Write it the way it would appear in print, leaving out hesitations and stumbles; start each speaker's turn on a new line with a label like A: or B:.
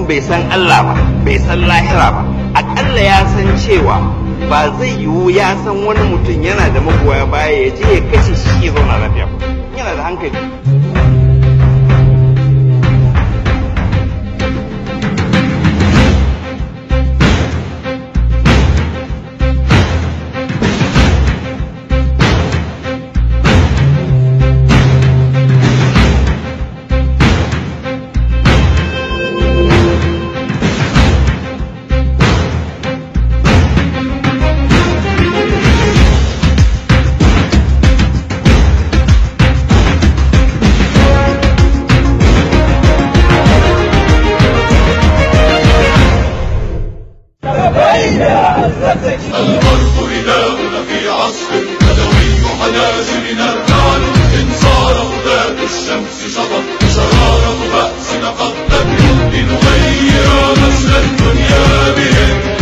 A: bai san Allah ba bai san lahira ba akalla ya san cewa ba zai yiwu ya san wani mutum yana da magoya baya ya je ya kashe shi ya zauna lafiya ba yana da hankali.
B: الغرب إلهنا في عصر بدوي حنازل نركان إن صار هداة الشمس شطط شرارة بأسنا قد تبدو لنغير مسر الدنيا بهم